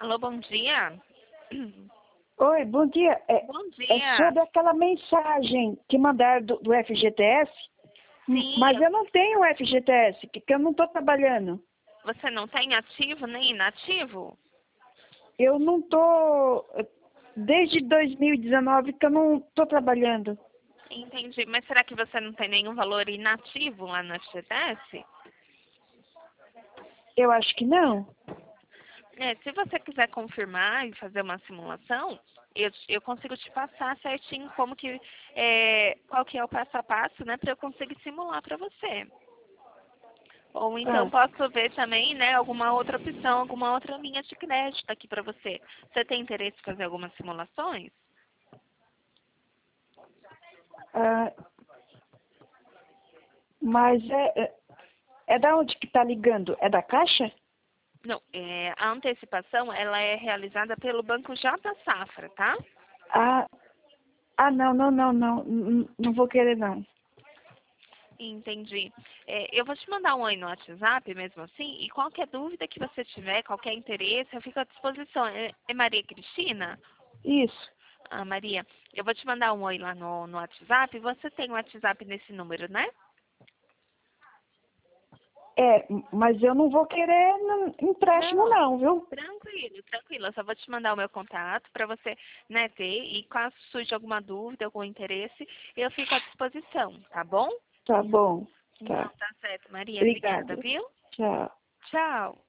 Alô, bom dia. Oi, bom dia. Bom É dia. sobre aquela mensagem que mandaram do FGTS, Sim, mas eu não tenho FGTS, que eu não estou trabalhando. você não tem ativo nem inativo? Eu não estou, desde 2019 que eu não estou trabalhando. Entendi. Mas será que você não tem nenhum valor inativo lá no FGTS? Eu acho que não. Se você quiser confirmar e fazer uma simulação, eu consigo te passar certinho qual que é o passo a passo, né, para eu conseguir simular para você. Ou então Ah, posso ver também, né, alguma outra opção, alguma outra linha de crédito aqui para você. Você tem interesse em fazer algumas simulações? ah, mas é da onde que está ligando? É da Caixa? Não, a antecipação ela é realizada pelo Banco J Safra, tá? Ah, não vou querer não. Entendi. Eu vou te mandar um oi no WhatsApp mesmo assim, e qualquer dúvida que você tiver, qualquer interesse, eu fico à disposição. É Maria Cristina? Isso. Ah, Maria, eu vou te mandar um oi lá no WhatsApp. Você tem o WhatsApp nesse número, né? Mas eu não vou querer empréstimo Não, não, viu? tranquilo, tranquilo. Eu só vou te mandar o meu contato para você, né, ter. E caso surja alguma dúvida, algum interesse, eu fico à disposição, tá bom? Tá bom. Então, Tá. tá certo, Maria. Obrigada, Obrigada. viu? Tchau. Tchau.